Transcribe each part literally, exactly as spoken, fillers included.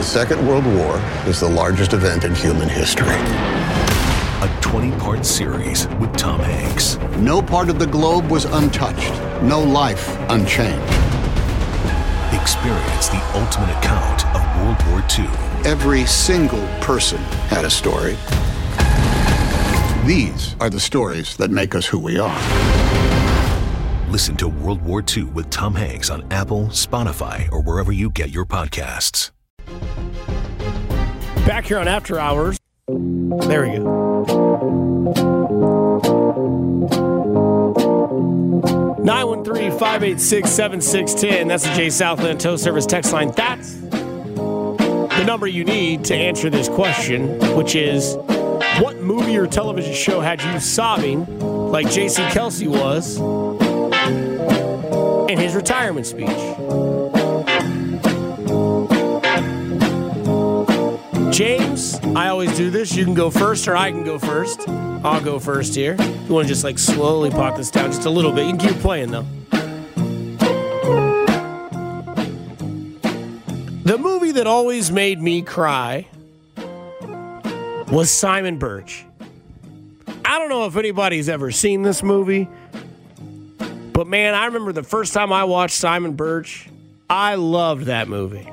Second World War is the largest event in human history. A twenty-part series with Tom Hanks. No part of the globe was untouched. No life unchanged. Experience the ultimate account of World War Two. Every single person had a story. These are the stories that make us who we are. Listen to World War Two with Tom Hanks on Apple, Spotify, or wherever you get your podcasts. Back here on After Hours. There we go. nine one three, five eight six, seven six one zero. That's the Jay Southland Tow Service text line. That's the number you need to answer this question, which is, what movie or television show had you sobbing like Jason Kelce was in his retirement speech? James, I always do this. You can go first or I can go first. I'll go first here. You want to just like slowly pop this down just a little bit. You can keep playing though. The movie that always made me cry was Simon Birch. I don't know if anybody's ever seen this movie, but man, I remember the first time I watched Simon Birch, I loved that movie.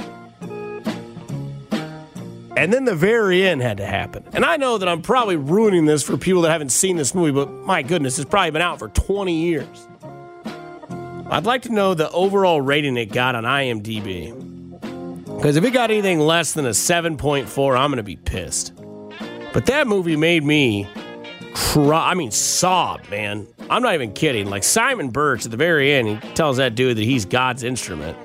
And then the very end had to happen. And I know that I'm probably ruining this for people that haven't seen this movie, but my goodness, it's probably been out for twenty years. I'd like to know the overall rating it got on IMDb. Because if it got anything less than a seven point four, I'm going to be pissed. But that movie made me cry. I mean, sob, man. I'm not even kidding. Like Simon Birch at the very end, he tells that dude that he's God's instrument.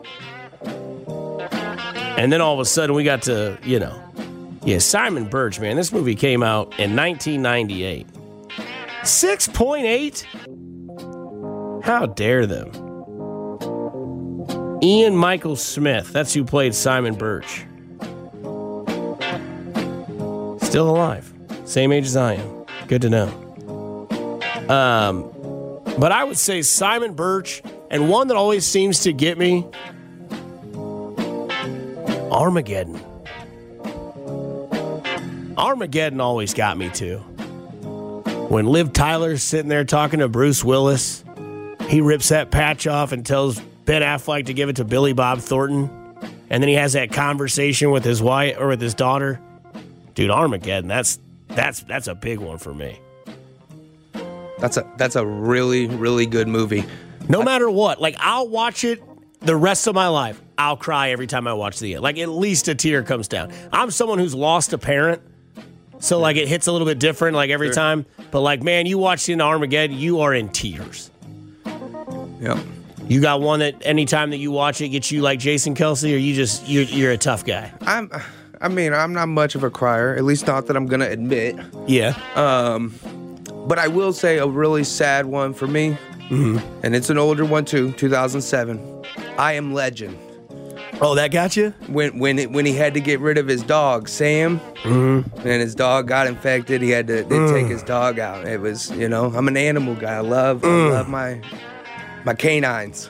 And then all of a sudden we got to, you know, yeah, Simon Birch, man. This movie came out in nineteen ninety-eight. six point eight? How dare them? Ian Michael Smith. That's who played Simon Birch. Still alive. Same age as I am. Good to know. Um, but I would say Simon Birch, and one that always seems to get me, Armageddon. Armageddon always got me too. When Liv Tyler's sitting there talking to Bruce Willis, he rips that patch off and tells Ben Affleck to give it to Billy Bob Thornton, and then he has that conversation with his wife or with his daughter. Dude, Armageddon, that's that's that's a big one for me. That's a that's a really, really good movie. No matter what, like I'll watch it the rest of my life. I'll cry every time I watch the end. Like at least a tear comes down. I'm someone who's lost a parent, so like it hits a little bit different like every sure. time. But like, man, you watch the end of Armageddon, you are in tears. Yep. You got one that anytime that you watch it gets you like Jason Kelce, or you just you're, you're a tough guy? I'm. I mean, I'm not much of a crier. At least not that I'm gonna admit. Yeah. Um, but I will say a really sad one for me, mm-hmm. and it's an older one too, two thousand seven. I Am Legend. Oh, that got you? When when it, when he had to get rid of his dog, Sam, mm-hmm. and his dog got infected, he had to mm. take his dog out. It was, you know, I'm an animal guy. I love mm. I love my my canines,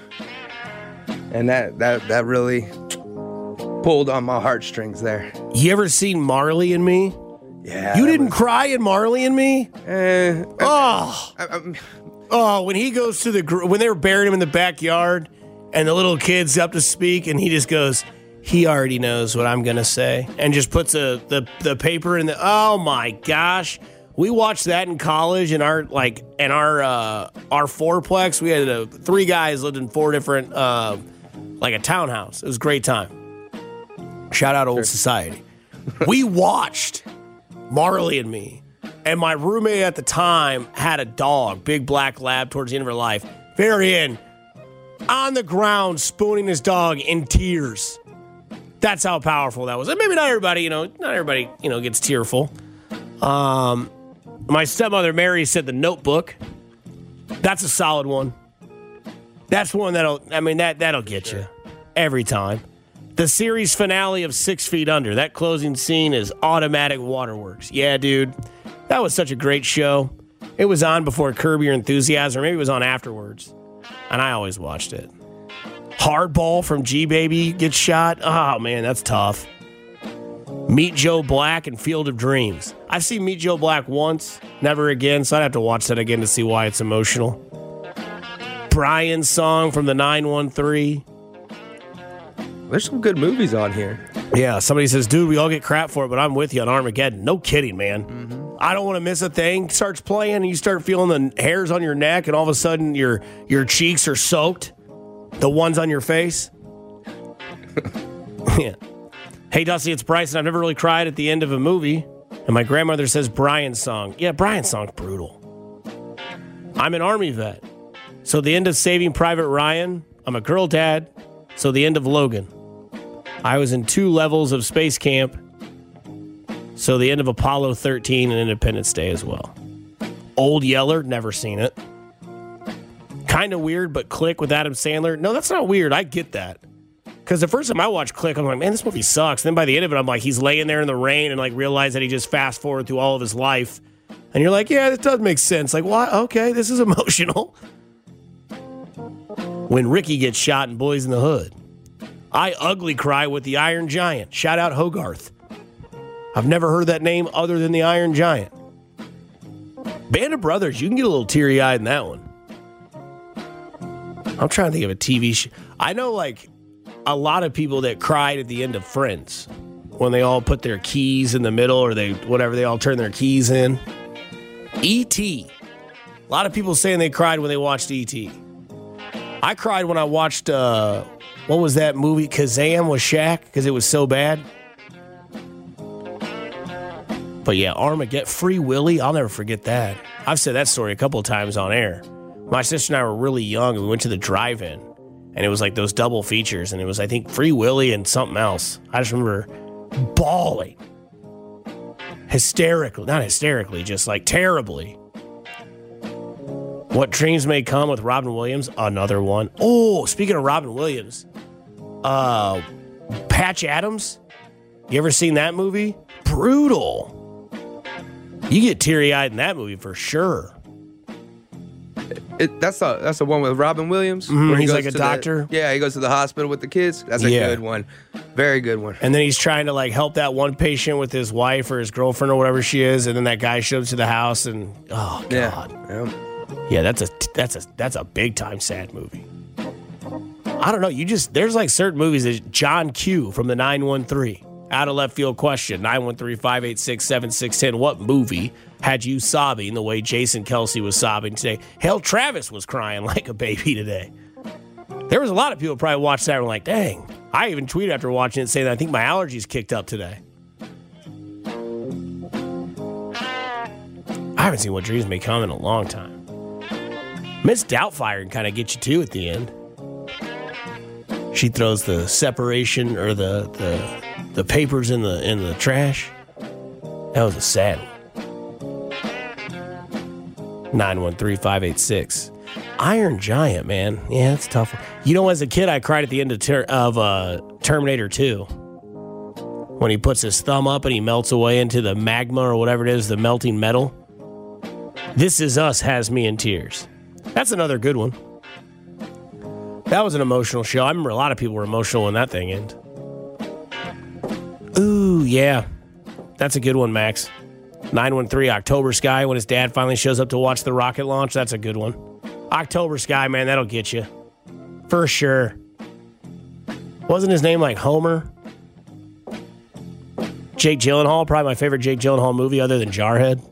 and that that that really pulled on my heartstrings there. You ever seen Marley and Me? Yeah. You didn't was... cry in Marley and Me? Eh, oh, I, I, oh! When he goes to the when they were burying him in the backyard. And the little kid's up to speak, and he just goes, he already knows what I'm going to say. And just puts a, the, the paper in the, oh my gosh. We watched that in college in our, like, in our, uh, our fourplex. We had a, three guys lived in four different, uh, like a townhouse. It was a great time. Shout out Old sure. Society. We watched Marley and Me. And my roommate at the time had a dog, big black lab towards the end of her life. Very end. On the ground, spooning his dog in tears. That's how powerful that was. And maybe not everybody, you know, not everybody, you know, gets tearful. Um, my stepmother Mary said The Notebook. That's a solid one. That's one that'll, I mean, that that'll get sure. you every time. The series finale of Six Feet Under. That closing scene is automatic waterworks. Yeah, dude, that was such a great show. It was on before Curb Your Enthusiasm, or maybe it was on afterwards. And I always watched it. Hardball from G-Baby gets shot. Oh, man, that's tough. Meet Joe Black and Field of Dreams. I've seen Meet Joe Black once, never again, so I'd have to watch that again to see why it's emotional. Brian's Song from the nine one three. There's some good movies on here. Yeah, somebody says, dude, we all get crap for it, but I'm with you on Armageddon. No kidding, man. Mm-hmm. I don't want to miss a thing. Starts playing, and you start feeling the hairs on your neck, and all of a sudden your your cheeks are soaked. The ones on your face. Yeah. Hey, Dusty, it's Bryson. I've never really cried at the end of a movie. And my grandmother says Brian's Song. Yeah, Brian's Song's brutal. I'm an Army vet. So the end of Saving Private Ryan. I'm a girl dad. So the end of Logan. I was in two levels of space camp. So the end of Apollo thirteen and Independence Day as well. Old Yeller, never seen it. Kind of weird, but Click with Adam Sandler. No, that's not weird. I get that. Because the first time I watched Click, I'm like, man, this movie sucks. Then by the end of it, I'm like, he's laying there in the rain and like realize that he just fast forward through all of his life. And you're like, yeah, this does make sense. Like, what? Okay, this is emotional. When Ricky gets shot in Boys in the Hood. I ugly cry with the Iron Giant. Shout out Hogarth. I've never heard that name other than the Iron Giant. Band of Brothers, you can get a little teary-eyed in that one. I'm trying to think of a T V show. I know, like, a lot of people that cried at the end of Friends when they all put their keys in the middle or they, whatever, they all turn their keys in. E T A lot of people saying they cried when they watched E T I cried when I watched, uh, what was that movie? Kazam with Shaq because it was so bad. But yeah, Armageddon, Free Willy, I'll never forget that. I've said that story a couple of times on air. My sister and I were really young, and we went to the drive-in, and it was like those double features, and it was, I think, Free Willy and something else. I just remember bawling. Hysterically, not hysterically, just like terribly. What Dreams May Come with Robin Williams, another one. Oh, speaking of Robin Williams, uh, Patch Adams, you ever seen that movie? Brutal. You get teary-eyed in that movie for sure. It, that's a, that's the one with Robin Williams. Mm-hmm, where he he's goes like a to doctor. The, yeah, he goes to the hospital with the kids. That's a Yeah. good one. Very good one. And then he's trying to like help that one patient with his wife or his girlfriend or whatever she is, and then that guy shows to the house and oh god. Yeah. yeah. Yeah, that's a that's a that's a big time sad movie. I don't know. You just there's like certain movies that John Q from the nine one three. Out of left field question, nine one three, five eight six, seven six one zero. What movie had you sobbing the way Jason Kelsey was sobbing today? Hell, Travis was crying like a baby today. There was a lot of people probably watched that and were like, dang. I even tweeted after watching it saying that I think my allergies kicked up today. I haven't seen What Dreams May Come in a long time. Miss Doubtfire can kind of get you too at the end. She throws the separation or the the the papers in the in the trash. That was a sad one. nine one three, five eight six. Iron Giant, man. Yeah, it's tough. You know, as a kid, I cried at the end of, ter- of uh, Terminator two. When he puts his thumb up and he melts away into the magma or whatever it is, the melting metal. This Is Us has me in tears. That's another good one. That was an emotional show. I remember a lot of people were emotional when that thing ended. Ooh, yeah. That's a good one, Max. nine one three, October Sky, when his dad finally shows up to watch the rocket launch. That's a good one. October Sky, man, that'll get you. For sure. Wasn't his name like Homer? Jake Gyllenhaal, probably my favorite Jake Gyllenhaal movie other than Jarhead.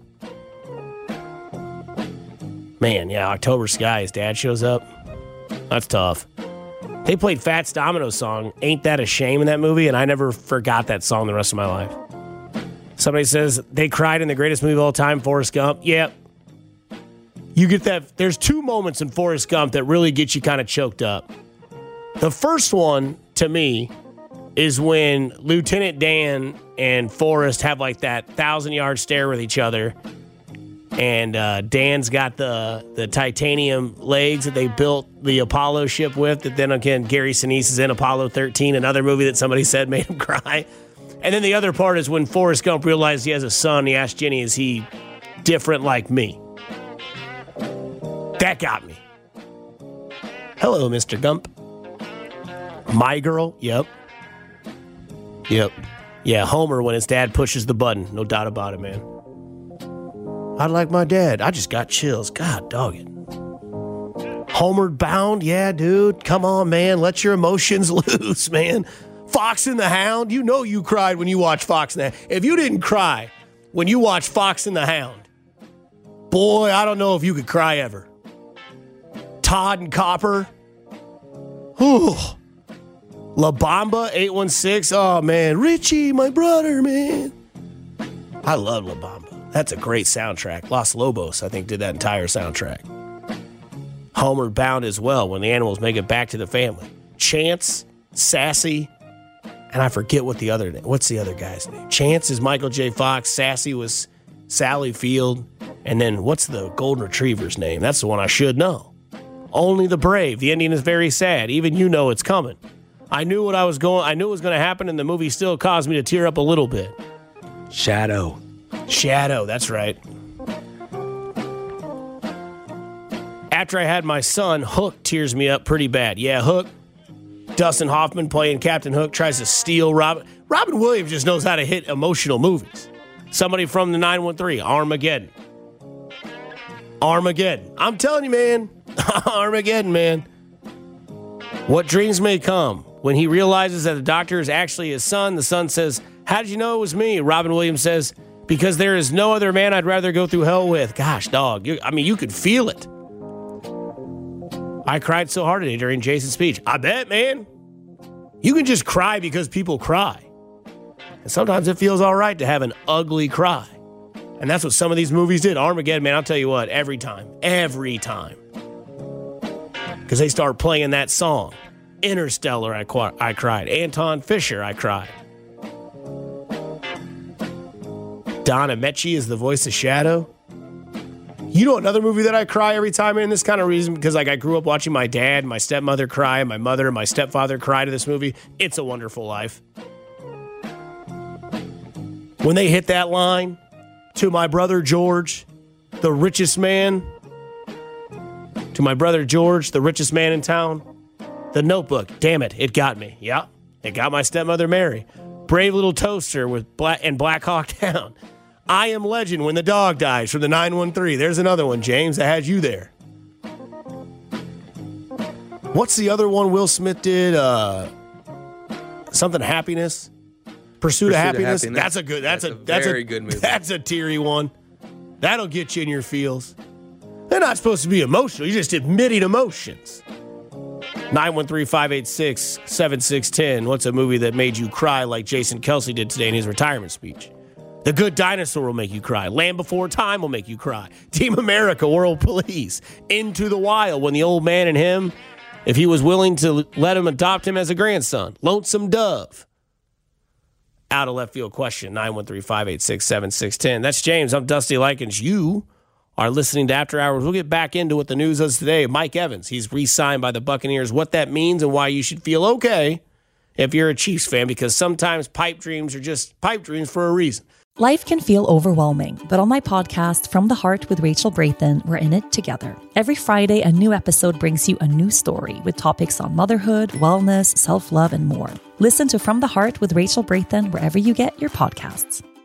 Man, yeah, October Sky, his dad shows up. That's tough. They played Fats Domino's song, Ain't That a Shame, in that movie, and I never forgot that song the rest of my life. Somebody says they cried in the greatest movie of all time, Forrest Gump. Yep. You get that. There's two moments in Forrest Gump that really get you kind of choked up. The first one, to me, is when Lieutenant Dan and Forrest have like that thousand-yard stare with each other. And uh, Dan's got the, the titanium legs that they built the Apollo ship with. That then again, Gary Sinise is in Apollo thirteen, another movie that somebody said made him cry. And then the other part is when Forrest Gump realized he has a son. He asked Jenny, is he different like me? That got me. Hello, Mister Gump. My Girl? Yep. Yep. Yeah, Homer when his dad pushes the button. No doubt about it, man. I'd like my dad. I just got chills. God dog it. Homeward Bound? Yeah, dude. Come on, man. Let your emotions loose, man. Fox and the Hound? You know you cried when you watched Fox and the Hound. If you didn't cry when you watched Fox and the Hound, boy, I don't know if you could cry ever. Todd and Copper? Whew. La Bamba, eight one six. Oh, man. Richie, my brother, man. I love La Bamba. That's a great soundtrack. Los Lobos, I think, did that entire soundtrack. Homeward Bound as well, when the animals make it back to the family. Chance, Sassy, and I forget what the other name. What's the other guy's name? Chance is Michael J. Fox. Sassy was Sally Field. And then what's the golden retriever's name? That's the one I should know. Only the Brave. The ending is very sad. Even you know it's coming. I knew what I was going. I knew it was going to happen, and the movie still caused me to tear up a little bit. Shadow. Shadow, that's right. After I had my son, Hook tears me up pretty bad. Yeah, Hook. Dustin Hoffman playing Captain Hook tries to steal Robin. Robin Williams just knows how to hit emotional movies. Somebody from the nine one three, Armageddon. Armageddon. I'm telling you, man. Armageddon, man. What dreams may come. When he realizes that the doctor is actually his son, the son says, "How did you know it was me?" Robin Williams says, "Because there is no other man I'd rather go through hell with." Gosh, dog. You, I mean, you could feel it. I cried so hard today during Jason's speech. I bet, man. You can just cry because people cry. And sometimes it feels all right to have an ugly cry. And that's what some of these movies did. Armageddon, man, I'll tell you what, every time. Every time. Because they start playing that song. Interstellar, I, qu- I cried. Anton Fisher, I cried. Don Ameche is the voice of Shadow. You know another movie that I cry every time in this kind of reason? Because like I grew up watching my dad and my stepmother cry, and my mother and my stepfather cry to this movie. It's a Wonderful Life. When they hit that line, to my brother George, the richest man. To my brother George, the richest man in town. The Notebook. Damn it, it got me. Yeah, it got my stepmother Mary. Brave Little Toaster with Black and Black Hawk Down. I Am Legend, When the Dog Dies from the nine one three. There's another one, James. I had you there. What's the other one Will Smith did? Uh, something Happiness. Pursuit, Pursuit of, happiness. of Happiness. That's a good. That's, that's a, a that's very a good movie. That's a teary one. That'll get you in your feels. They're not supposed to be emotional. You're just admitting emotions. nine one three, five eight six, seven six one zero. What's a movie that made you cry like Jason Kelsey did today in his retirement speech? The Good Dinosaur will make you cry. Land Before Time will make you cry. Team America, World Police. Into the Wild, when the old man and him, if he was willing to let him adopt him as a grandson. Lonesome Dove. Out of left field question, nine one three, five eight six, seven six one zero. That's James. I'm Dusty Likens. You are listening to After Hours. We'll get back into what the news is today. Mike Evans, he's re-signed by the Buccaneers. What that means and why you should feel okay if you're a Chiefs fan, because sometimes pipe dreams are just pipe dreams for a reason. Life can feel overwhelming, but on my podcast, From the Heart with Rachel Brathen, we're in it together. Every Friday, a new episode brings you a new story with topics on motherhood, wellness, self-love, and more. Listen to From the Heart with Rachel Brathen wherever you get your podcasts.